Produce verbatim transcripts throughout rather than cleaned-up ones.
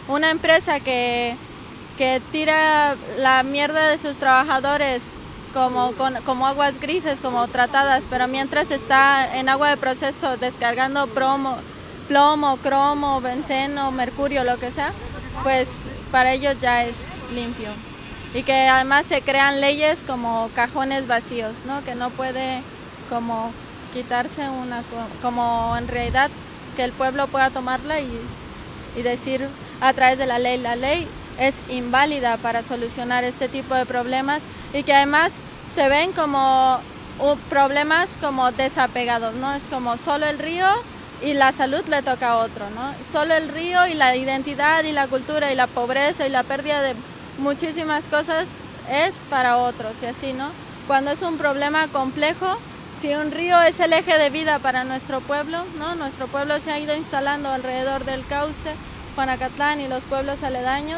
una empresa que, que tira la mierda de sus trabajadores como, con, como aguas grises, como tratadas, pero mientras está en agua de proceso descargando promo, plomo, cromo, benceno, mercurio, lo que sea, pues para ellos ya es limpio. Y que además se crean leyes como cajones vacíos, ¿no? Que no puede como quitarse una, como en realidad que el pueblo pueda tomarla y, y decir a través de la ley, la ley es inválida para solucionar este tipo de problemas y que además se ven como uh, problemas como desapegados, ¿no? Es como solo el río y la salud le toca a otro, ¿no? Solo el río y la identidad y la cultura y la pobreza y la pérdida de muchísimas cosas es para otros y así, ¿no? Cuando es un problema complejo, si un río es el eje de vida para nuestro pueblo, ¿no? Nuestro pueblo se ha ido instalando alrededor del cauce, Juanacatlán y los pueblos aledaños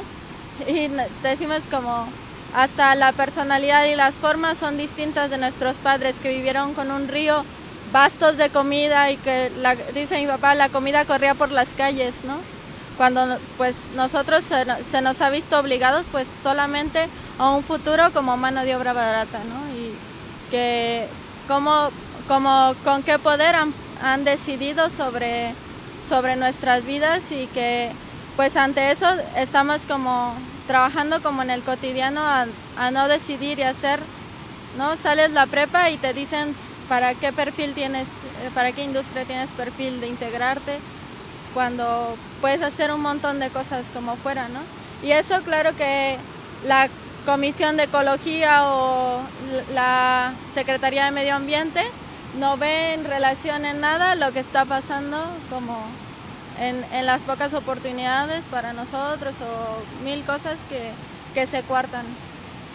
y decimos como hasta la personalidad y las formas son distintas de nuestros padres que vivieron con un río, bastos de comida y que, la, dice mi papá, la comida corría por las calles, ¿no? Cuando pues nosotros se, se nos ha visto obligados pues solamente a un futuro como mano de obra barata, ¿no? Y que como, como con qué poder han, han decidido sobre, sobre nuestras vidas y que pues ante eso estamos como trabajando como en el cotidiano a, a no decidir y hacer, ¿no? Sales la prepa y te dicen para qué perfil tienes, para qué industria tienes perfil de integrarte, cuando puedes hacer un montón de cosas como fuera, ¿no? Y eso claro que la Comisión de Ecología o la Secretaría de Medio Ambiente no ve en relación en nada lo que está pasando como en, en las pocas oportunidades para nosotros o mil cosas que, que se cuartan.